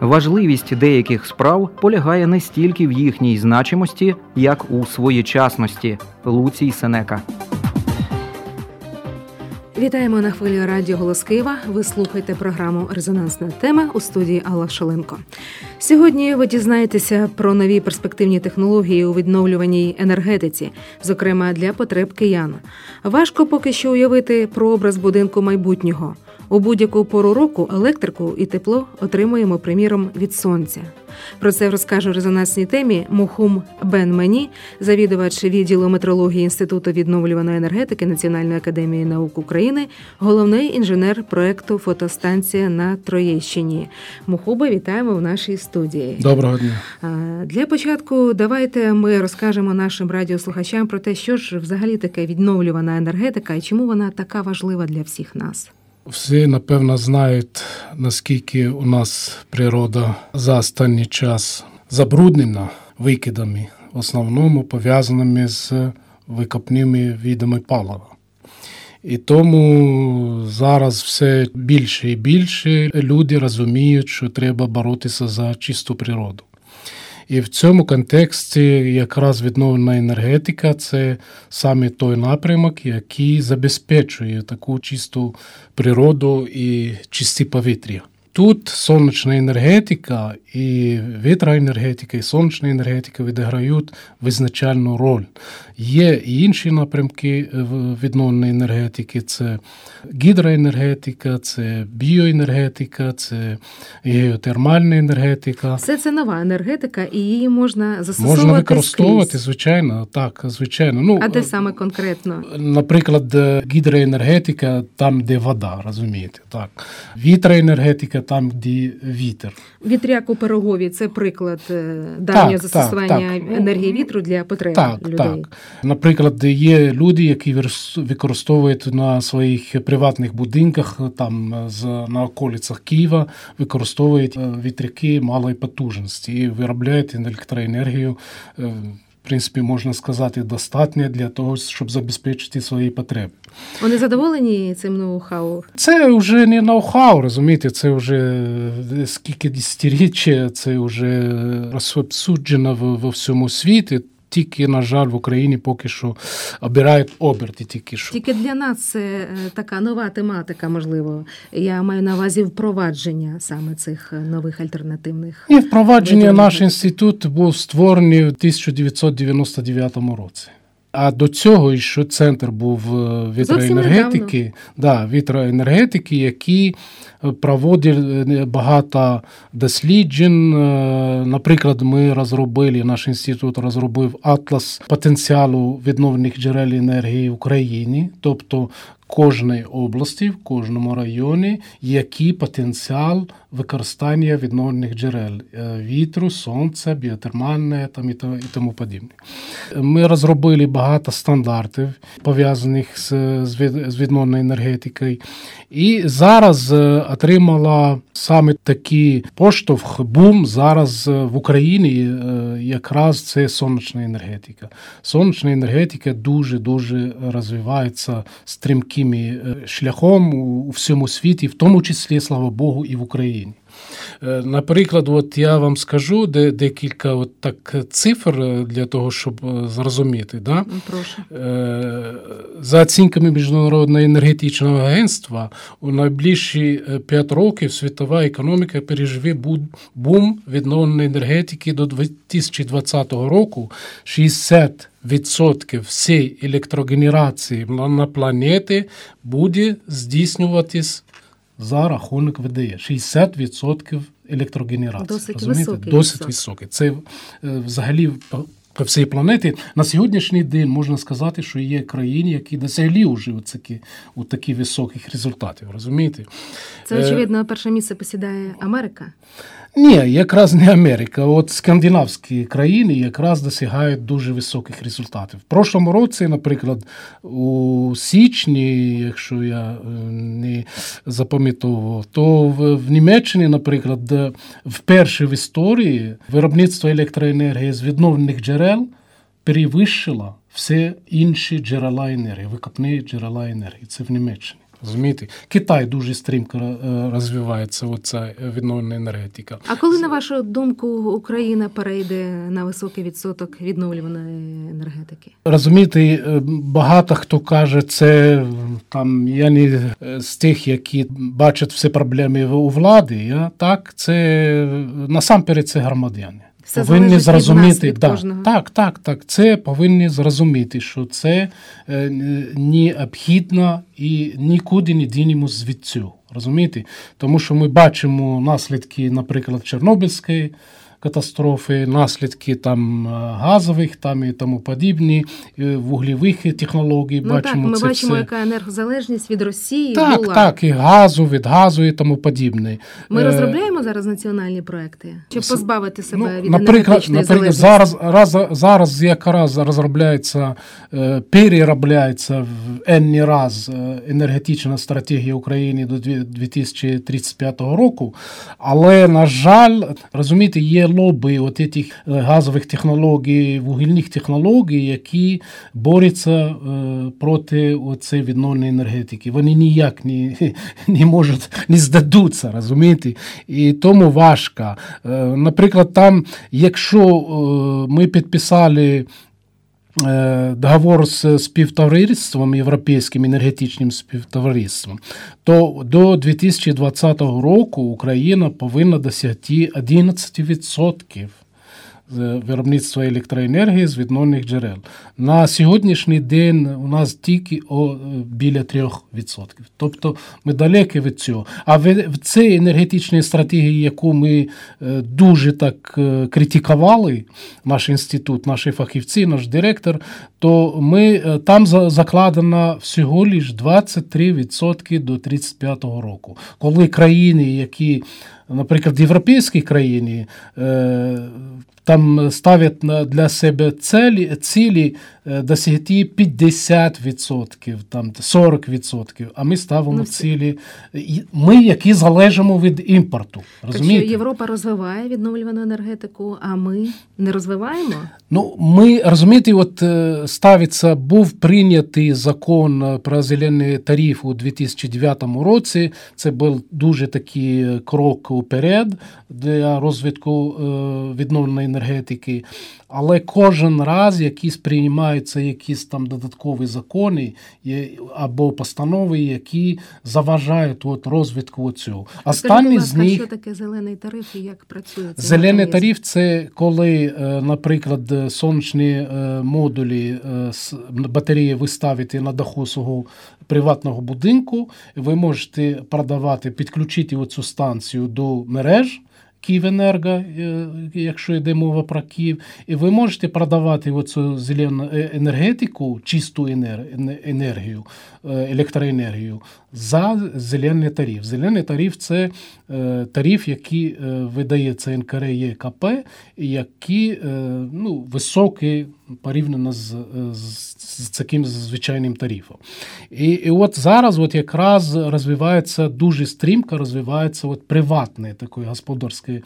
Важливість деяких справ полягає не стільки в їхній значимості, як у своєчасності. Луцій Сенека. Вітаємо на хвилі радіо «Голос Києва». Ви слухаєте програму «Резонансна тема» у студії Алла Шаленко. Сьогодні ви дізнаєтеся про нові перспективні технології у відновлюваній енергетиці, зокрема для потреб киян. Важко поки що уявити прообраз будинку майбутнього. У будь-яку пору року електрику і тепло отримуємо, приміром, від сонця. Про це розкаже у резонансній темі Мухум Бен-Мені, завідувач відділу метрології Інституту відновлюваної енергетики Національної академії наук України, головний інженер проєкту «Фотостанція» на Троєщині. Мухубе, вітаємо в нашій студії. Доброго дня. Для початку давайте ми розкажемо нашим радіослухачам про те, що ж взагалі таке відновлювана енергетика і чому вона така важлива для всіх нас. Всі, напевно, знають, наскільки у нас природа за останній час забруднена викидами, в основному пов'язаними з викопними видами палива. І тому зараз все більше і більше люди розуміють, що треба боротися за чисту природу. І в цьому контексті якраз відновлена енергетика – це саме той напрямок, який забезпечує таку чисту природу і чисті повітря. Тут сонячна енергетика і вітроенергетика, і сонячна енергетика відіграють визначальну роль. Є і інші напрямки відновленої енергетики – це гідроенергетика, це біоенергетика, це геотермальна енергетика. Все це нова енергетика, і її можна застосовувати Можна використовувати, скрізь. Звичайно, так, звичайно. А де саме конкретно? Наприклад, гідроенергетика там, де вода, розумієте, так. Вітроенергетика там, де вітер. Вітряк у Пирогові – це приклад давнього застосування енергії вітру для потреб людей. Так. Наприклад, є люди, які використовують на своїх приватних будинках, там на околицях Києва, використовують вітряки малої потужності і виробляють електроенергію, в принципі, можна сказати, достатньо для того, щоб забезпечити свої потреби. Вони задоволені цим ноу-хау? Це вже не ноу-хау, розумієте, це вже скільки десятиріччя, це вже розповсюджено во всьому світі. Тільки, на жаль, в Україні поки що обирають оберти тільки що. Тільки для нас це така нова тематика, можливо. Я маю на увазі впровадження саме цих нових альтернативних. І впровадження наш інститут був створений в 1999 році. А до цього ще центр був вітроенергетики, який проводив багато досліджень. Наприклад, наш інститут розробив атлас потенціалу відновлених джерел енергії в Україні, тобто кожної області, в кожному районі, який потенціал використання відновлених джерел вітру, сонця, біотермальне і тому подібне. Ми розробили багато стандартів, пов'язаних з відновленою енергетикою. І зараз отримала саме такий поштовх, бум зараз в Україні, якраз це сонячна енергетика. Сонячна енергетика дуже-дуже розвивається стрімким шляхом у всьому світі, в тому числі, слава Богу, і в Україні. Наприклад, я вам скажу декілька цифр для того, щоб зрозуміти. Да? Прошу. За оцінками Міжнародного енергетичного агентства, у найближчі 5 років світова економіка переживе бум відновленої енергетики до 2020 року. 60% всієї електрогенерації на планеті буде здійснюватись за рахунок ВДЕ. 60% електрогенерації. Досить високий. Це взагалі по всій планеті. На сьогоднішній день можна сказати, що є країни, які досягли вже такі високих результатів. Розумієте? Це, очевидно, перше місце посідає Америка? Ні, якраз не Америка. От скандинавські країни якраз досягають дуже високих результатів. В прошлому році, наприклад, у січні, якщо я не запам'ятовував, то в Німеччині, наприклад, вперше в історії виробництво електроенергії з відновлених джерел перевищило всі інші джерела енергії, викопні джерела енергії. Це в Німеччині. Розумієте? Китай дуже стрімко розвивається, оця відновлена енергетика. А коли, на вашу думку, Україна перейде на високий відсоток відновлюваної енергетики? Розумієте, багато хто каже, це там, я не з тих, які бачать всі проблеми у владі, так, це насамперед це громадяни. Все повинні зрозуміти, від кожного. Так, це повинні зрозуміти, що це необхідно і нікуди не дінемось звідси. Розумієте? Тому що ми бачимо наслідки, наприклад, Чорнобильської катастрофи, наслідки там газових там і тому подібні, вуглевих технологій. Ми бачимо, яка енергозалежність від Росії була. Так, і від газу і тому подібне. Ми розробляємо зараз національні проекти, щоб позбавити себе від енергетичної залежності? Зараз якраз розробляється, переробляється в енний раз енергетична стратегія України до 2035 року, але, на жаль, розумієте, є лобі от цих газових технологій, вугільних технологій, які борються проти цієї відновленої енергетики. Вони ніяк не можуть, не здадуться, розумієте? І тому важко. Наприклад, там, якщо ми підписали договор з співтовариством, Європейським енергетичним співтовариством, то до 2020 року Україна повинна досягти 11% виробництва електроенергії з відновлених джерел. На сьогоднішній день у нас тільки біля 3%. Тобто ми далекі від цього. А в цій енергетичній стратегії, яку ми дуже так критикували, наш інститут, наші фахівці, наш директор, то там закладено всього лише 23% до 2035 року. Коли країни, які, наприклад, європейські країни, там ставлять для себе цілі досягти 50%, там 40%, а ми ставимо цілі, ми, які залежимо від імпорту. Розумієте? Так що Європа розвиває відновлювану енергетику, а ми не розвиваємо? Ми, розумієте, був прийнятий закон про зелений тариф у 2009 році. Це був дуже такий крок уперед для розвитку відновленої енергетики. Але кожен раз приймаються якісь там додаткові закони або постанови, які заважають розвитку цього. Останні з них... Що таке зелений тариф і як працює? Зелений тариф – це коли, наприклад, сонячні модулі, батареї ви ставите на даху свого приватного будинку, ви можете підключити оцю станцію до мереж, Київенерго, якщо йде мова про Київ, і ви можете продавати оцю зелену енергетику, чисту енергію, електроенергію за зелений тариф. Зелений тариф – це тариф, який видається НКРЕКП, який високий порівняно з таким звичайним тарифом. І зараз якраз розвивається, дуже стрімко розвивається приватне такої господарської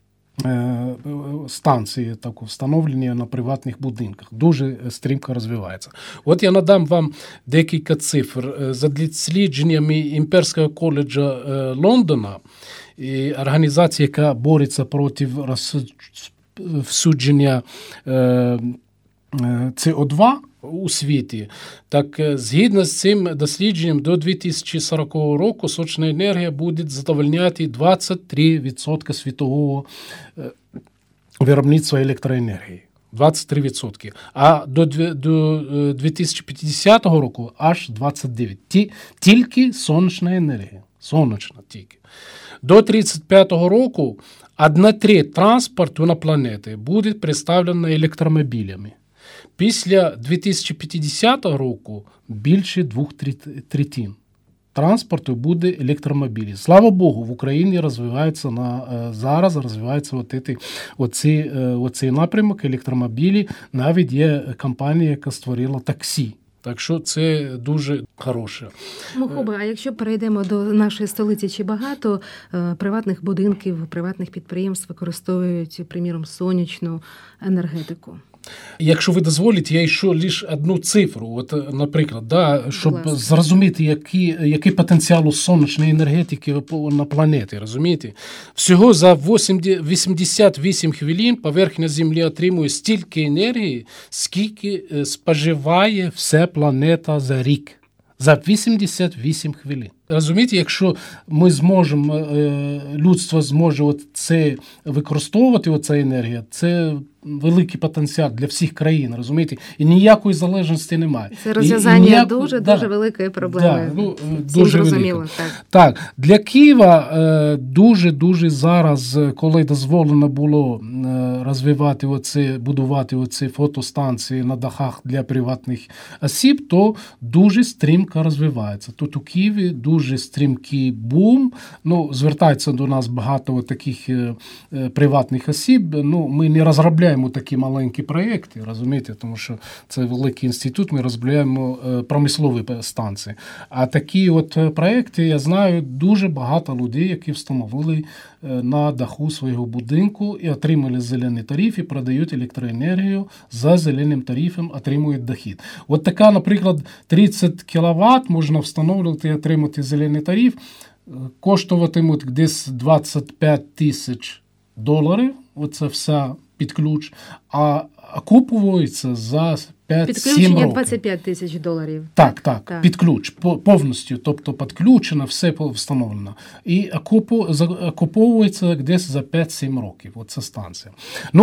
станції, встановлення на приватних будинках. Дуже стрімко розвивається. Я надам вам декілька цифр. За дослідженнями Імперського коледжу Лондона, організація, яка бореться проти розсудження СО2 у світі, так згідно з цим дослідженням до 2040 року сонячна енергія буде задовольняти 23% світового виробництва електроенергії. 23%. А до 2050 року аж 29%. Тільки сонячна енергія. Сонячна тільки. До 35 року 1/3 транспорту на планеті буде представлена електромобілями. Після 2050 року більше 2/3 транспорту буде електромобілі. Слава Богу, в Україні зараз розвивається оцей напрямок електромобілі. Навіть є компанія, яка створила таксі. Так що це дуже хороше. Мухоба, а якщо перейдемо до нашої столиці, чи багато приватних будинків, приватних підприємств використовують, приміром, сонячну енергетику? Якщо ви дозволите, я ще лише одну цифру, от, наприклад, да, щоб зрозуміти, який потенціал у сонячної енергетики на планеті, розумієте? Всього за 88 хвилин поверхня Землі отримує стільки енергії, скільки споживає вся планета за рік. За 88 хвилин. Розумієте, якщо ми зможемо, людство зможе це використовувати, оця енергія, це великий потенціал для всіх країн, розумієте? І ніякої залежності немає. Це розв'язання дуже великої проблеми. Да, дуже зрозуміло. Так, для Києва дуже зараз, коли дозволено було розвивати будувати оці фотостанції на дахах для приватних осіб, то дуже стрімко розвивається. Тут у Києві дуже стрімкий бум. Звертається до нас багато таких приватних осіб. Ми не розробляємо такі маленькі проєкти, розумієте, тому що це великий інститут, ми розробляємо промислові станції. А такі проєкти, я знаю, дуже багато людей, які встановили на даху свого будинку і отримали зелений тариф і продають електроенергію за зеленим тарифом, отримують дохід. От така, наприклад, 30 кВт можна встановлювати і отримати зелений тариф, коштуватимуть десь $25,000, оце все під ключ, а окуповується за 5-7 років. Підключення $25,000. Так, під ключ, повністю, тобто підключено, все встановлено. І окуповується десь за 5-7 років, оця станція.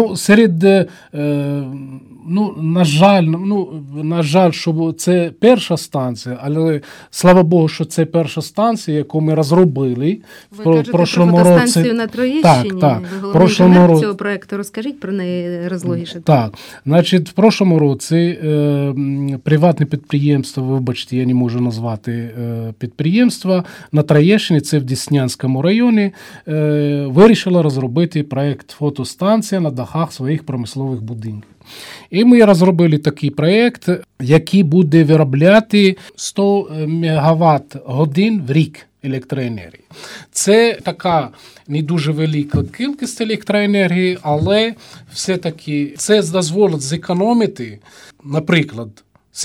На жаль, що це перша станція, але слава Богу, що це перша станція, яку ми розробили в прошлому році. Ви кажете про фотостанцію на Троєщині? Так. Ви головний інженер цього проєкту, розкажіть про неї розлогіше. Так, значить, в прошлому році приватне підприємство, вибачте, я не можу назвати підприємство, на Троєщині, це в Деснянському районі, вирішило розробити проєкт фотостанція на дахах своїх промислових будинків. І ми розробили такий проєкт, який буде виробляти 100 МВт годин в рік електроенергії. Це така не дуже велика кількість електроенергії, але все-таки це дозволить зекономити, наприклад,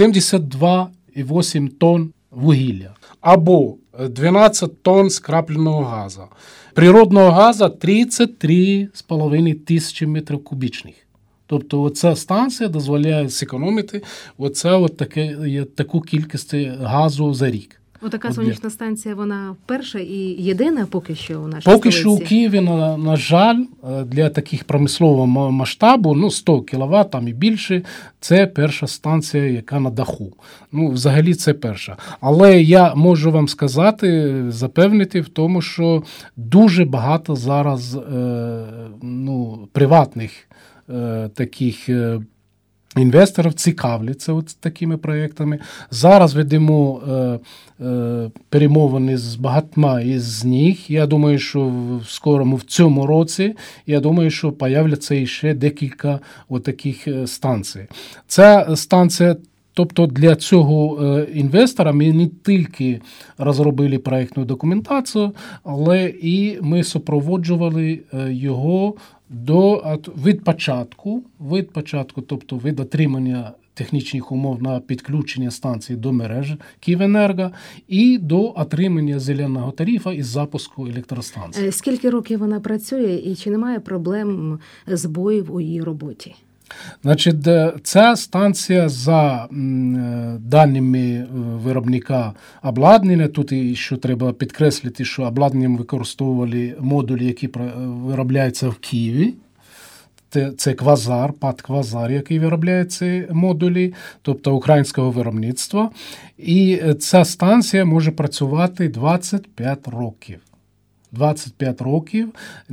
72,8 тонн вугілля або 12 тонн скрапленого газу. Природного газу 33,5 тисячі метрів кубічних. Тобто ця станція дозволяє зекономити таку кількість газу за рік. Така сонячна станція, вона перша і єдина поки що у нашій столиці? Що у Києві, на жаль, для таких промислового масштабу, 100 кВт там і більше, це перша станція, яка на даху. Взагалі це перша. Але я можу вам сказати, запевнити в тому, що дуже багато зараз приватних таких інвесторів цікавляться такими проєктами. Зараз ведемо перемовини з багатьма із них. Я думаю, що в цьому році, що появляться ще декілька таких станцій. Ця станція, тобто для цього інвестора ми не тільки розробили проєктну документацію, але і ми супроводжували його від початку, тобто від отримання технічних умов на підключення станції до мережі Київенерго і до отримання зеленого тарифу і запуску електростанції. Скільки років вона працює і чи немає проблем збоїв у її роботі? Значить, ця станція за даними виробника обладнання, тут ще треба підкреслити, що обладнанням використовували модулі, які виробляються в Києві. Це Квазар, ПАТ Квазар, який виробляє ці модулі, тобто українського виробництва. І ця станція може працювати 25 років. 25 років,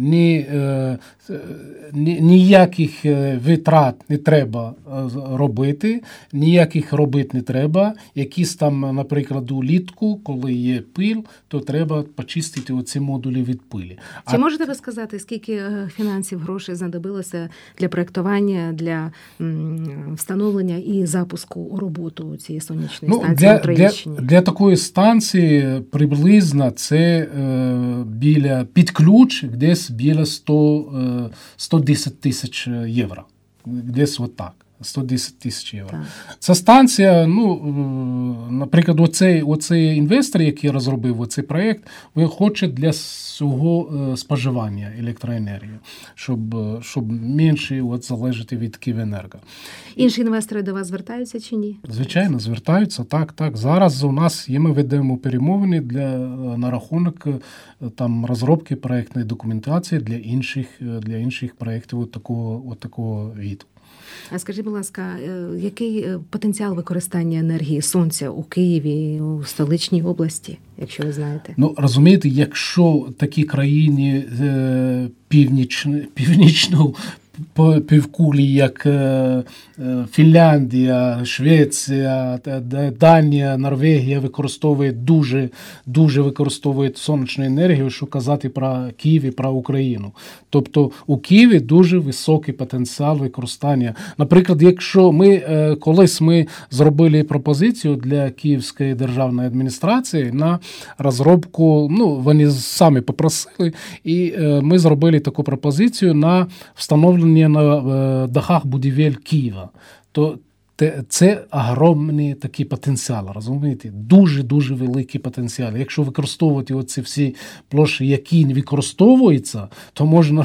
ніяких витрат не треба робити, ніяких робити не треба. Якісь там, наприклад, улітку, коли є пиль, то треба почистити оці модулі від пилі. Чи можете ви сказати, скільки фінансів, грошей знадобилося для проєктування, для встановлення і запуску у роботу цієї сонячної станції на Троєщині? Для такої станції приблизно це під ключ десь біля 110 тисяч євро. Десь отак. 110 тисяч євро. Так. Ця станція, наприклад, оцей інвестор, який розробив оцей проєкт, він хоче для свого споживання електроенергії, щоб менше залежати від Київенерго. Інші інвестори до вас звертаються чи ні? Звичайно, звертаються, так. Зараз у нас ми ведемо перемовини на рахунок там розробки проєктної документації для інших проєктів такого виду. А скажіть, будь ласка, який потенціал використання енергії сонця у Києві, у столичній області, якщо ви знаєте? Розумієте, якщо такі країни північного півкулі, як Фінляндія, Швеція, Данія, Норвегія дуже використовують сонячну енергію, що казати про Київ і про Україну. Тобто у Києві дуже високий потенціал використання. Наприклад, якщо колись ми зробили пропозицію для Київської державної адміністрації на розробку, вони самі попросили, і ми зробили таку пропозицію на встановлення на дахах будівель Києва, то це огромний такий потенціал, розумієте? Дуже великий потенціал. Якщо використовувати оці всі площі, які не використовуються, то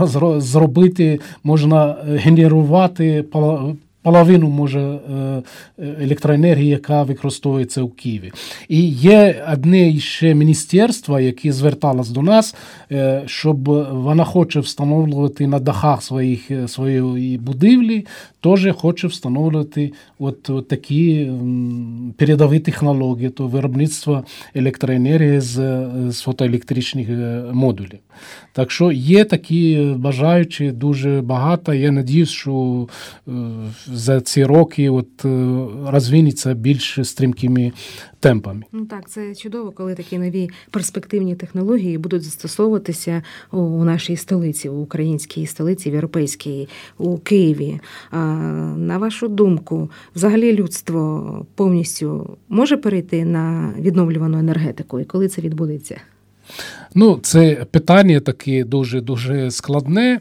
можна генерувати половину може електроенергії, яка використовується у Києві. І є одне ще міністерство, яке зверталось до нас, щоб вона хоче встановлювати на дахах своєї будівлі, теж хоче встановлювати от такі передові технології, то виробництво електроенергії з фотоелектричних модулів. Так що є такі бажаючі дуже багато. Я сподіваюся, що за ці роки розвинеться більш стрімкими темпами. Так, це чудово, коли такі нові перспективні технології будуть застосовуватися у нашій столиці, у українській столиці, в європейській, у Києві. На вашу думку, взагалі людство повністю може перейти на відновлювану енергетику? І коли це відбудеться? Це питання таке дуже складне,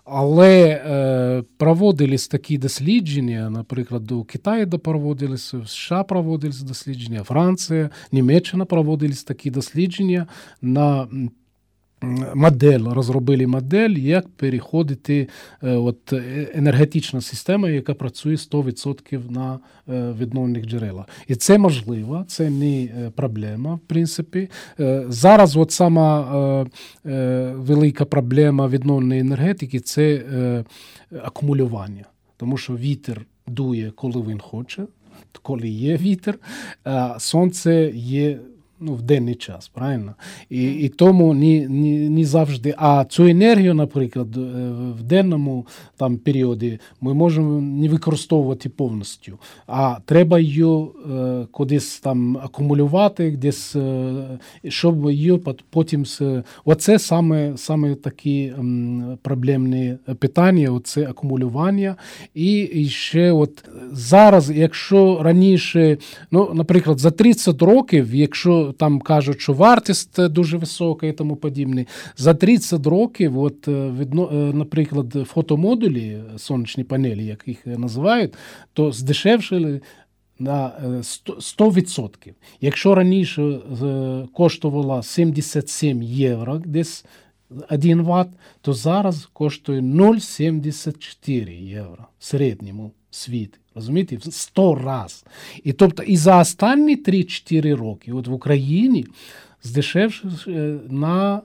але проводились такі дослідження, наприклад, у Китаї проводились, в США проводились дослідження, Франція, Німеччина проводились такі дослідження на розробили модель, як переходити енергетична система, яка працює 100% на відновлених джерелах. І це можливо, це не проблема, в принципі. Зараз сама велика проблема відновленої енергетики – це акумулювання. Тому що вітер дує, коли він хоче, коли є вітер, а сонце є в денний час, правильно? І тому не завжди. А цю енергію, наприклад, в денному періоді ми можемо не використовувати повністю, а треба її кудись акумулювати, десь, щоб її потім... Оце саме такі проблемні питання, оце акумулювання. І ще зараз, якщо раніше, наприклад, за 30 років, якщо там кажуть, що вартість дуже висока і тому подібне. За 30 років, наприклад, фотомодулі, сонячні панелі, як їх називають, то здешевшили на 100%. Якщо раніше коштувало 77 євро, десь 1 Вт, то зараз коштує 0,74 євро в середньому світі. Розумієте? В 100 разів. І за останні 3-4 роки в Україні здешевши на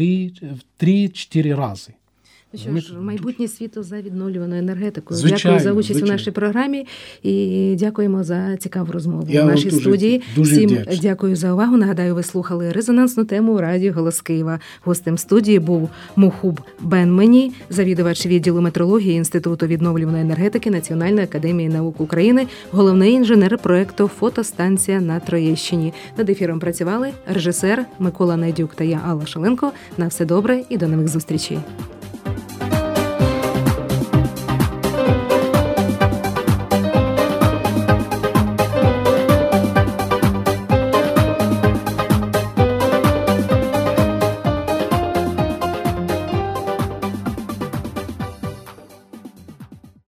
3-4 рази. Що ж, майбутнє світу за відновлюваною енергетикою. Звичайно, дякую за участь у нашій програмі і дякуємо за цікаву розмову в нашій студії. Всім дякую за увагу. Нагадаю, ви слухали резонансну тему Радіо Голос Києва. Гостем студії був Мухуб Бенмені, завідувач відділу метрології Інституту відновлюваної енергетики Національної академії наук України, головний інженер проєкту «Фотостанція на Троєщині». Над ефіром працювали режисер Микола Найдюк та я, Алла Шаленко. На все добре і до нових зустрічей.